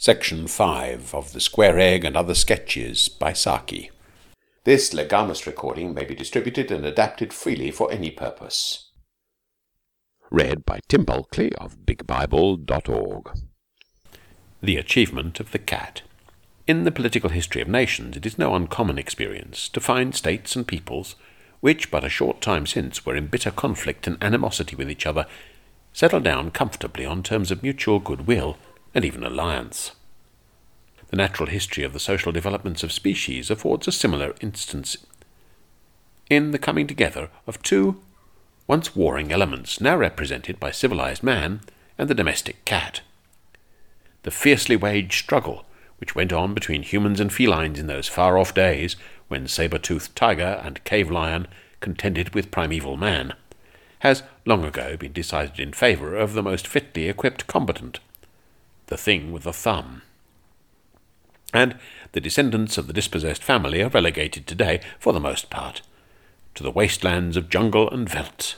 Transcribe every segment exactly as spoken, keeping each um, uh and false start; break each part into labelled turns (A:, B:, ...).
A: Section five of The Square Egg and Other Sketches by Saki. This Legamus recording may be distributed and adapted freely for any purpose.
B: Read by Tim Bulkley of big bible dot org.
A: The Achievement of the Cat. In the political history of nations, it is no uncommon experience to find states and peoples, which but a short time since were in bitter conflict and animosity with each other, settle down comfortably on terms of mutual goodwill and even alliance. The natural history of the social developments of species affords a similar instance in the coming together of two once warring elements, now represented by civilized man and the domestic cat. The fiercely waged struggle which went on between humans and felines in those far-off days when saber-toothed tiger and cave lion contended with primeval man, has long ago been decided in favour of the most fitly equipped combatant, the thing with the thumb. And the descendants of the dispossessed family are relegated today, for the most part, to the wastelands of jungle and veldt,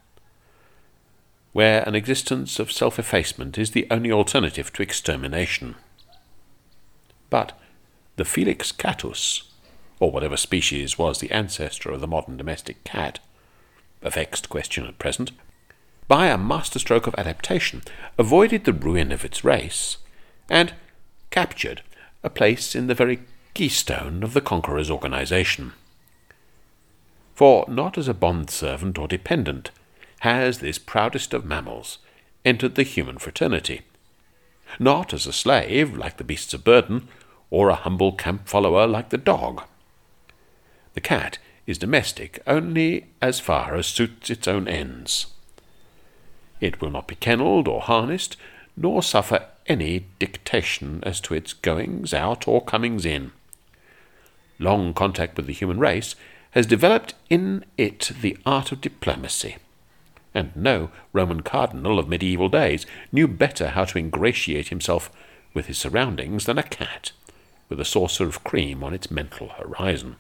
A: where an existence of self-effacement is the only alternative to extermination. But the Felix catus, or whatever species was the ancestor of the modern domestic cat, a vexed question at present, by a masterstroke of adaptation, avoided the ruin of its race, and captured a place in the very keystone of the conqueror's organization. For not as a bondservant or dependent has this proudest of mammals entered the human fraternity, not as a slave like the beasts of burden, or a humble camp-follower like the dog. The cat is domestic only as far as suits its own ends. It will not be kennelled or harnessed, nor suffer any dictation as to its goings out or comings in. Long contact with the human race has developed in it the art of diplomacy, and no Roman cardinal of medieval days knew better how to ingratiate himself with his surroundings than a cat with a saucer of cream on its mental horizon.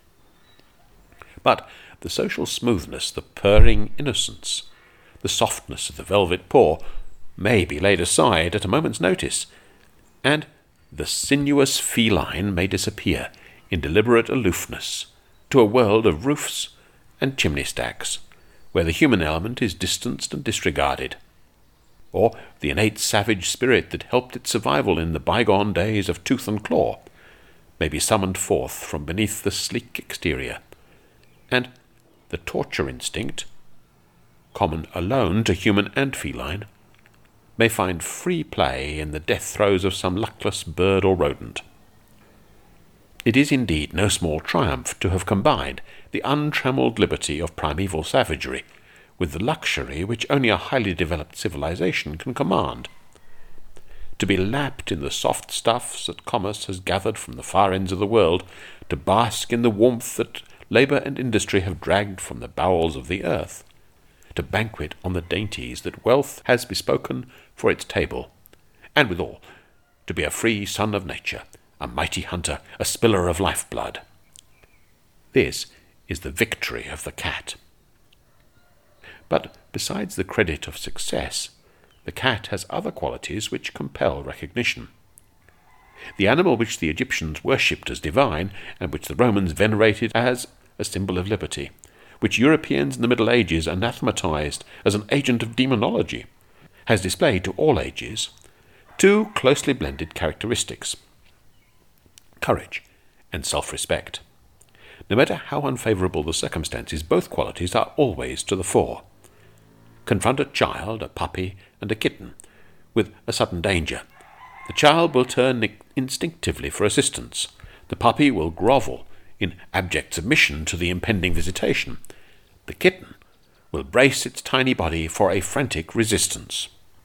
A: But the social smoothness, the purring innocence, the softness of the velvet paw may be laid aside at a moment's notice, and the sinuous feline may disappear in deliberate aloofness to a world of roofs and chimney-stacks, where the human element is distanced and disregarded, or the innate savage spirit that helped its survival in the bygone days of tooth and claw may be summoned forth from beneath the sleek exterior, and the torture instinct, common alone to human and feline, may find free play in the death throes of some luckless bird or rodent. It is indeed no small triumph to have combined the untrammelled liberty of primeval savagery with the luxury which only a highly developed civilization can command. To be lapped in the soft stuffs that commerce has gathered from the far ends of the world, to bask in the warmth that labour and industry have dragged from the bowels of the earth, to banquet on the dainties that wealth has bespoken for its table, and withal to be a free son of nature, a mighty hunter, a spiller of lifeblood. This is the victory of the cat. But besides the credit of success, the cat has other qualities which compel recognition. The animal which the Egyptians worshipped as divine, and which the Romans venerated as a symbol of liberty, which Europeans in the Middle Ages anathematized as an agent of demonology, has displayed to all ages two closely blended characteristics: courage and self-respect. No matter how unfavourable the circumstances, both qualities are always to the fore. Confront a child, a puppy, and a kitten with a sudden danger. The child will turn instinctively for assistance. The puppy will grovel in abject submission to the impending visitation. The kitten will brace its tiny body for a frantic resistance.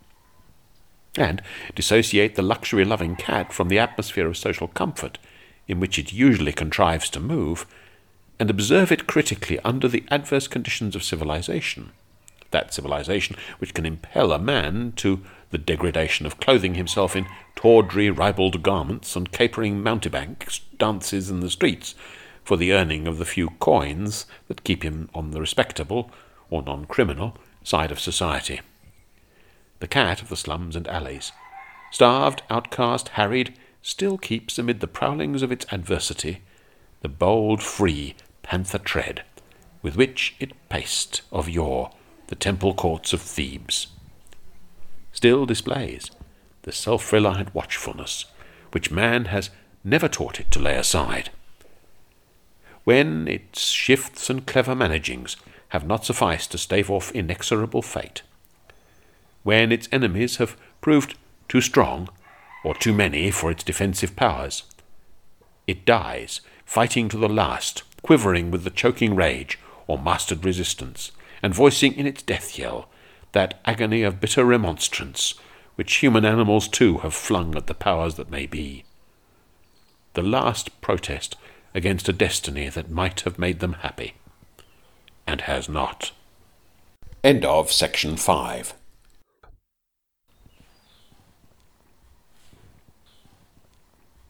A: And dissociate the luxury-loving cat from the atmosphere of social comfort in which it usually contrives to move, and observe it critically under the adverse conditions of civilization, that civilization which can impel a man to the degradation of clothing himself in tawdry, ribald garments and capering mountebank dances in the streets for the earning of the few coins that keep him on the respectable, or non-criminal, side of society. The cat of the slums and alleys starved, outcast, harried, still keeps amid the prowlings of its adversity the bold, free panther tread with which it paced of yore the temple courts of Thebes, still displays the self-reliant watchfulness which man has never taught it to lay aside. When its shifts and clever managings have not sufficed to stave off inexorable fate, when its enemies have proved too strong or too many for its defensive powers, it dies, fighting to the last, quivering with the choking rage or mastered resistance, and voicing in its death yell that agony of bitter remonstrance which human animals too have flung at the powers that may be, the last protest against a destiny that might have made them happy, and has not. End of section five.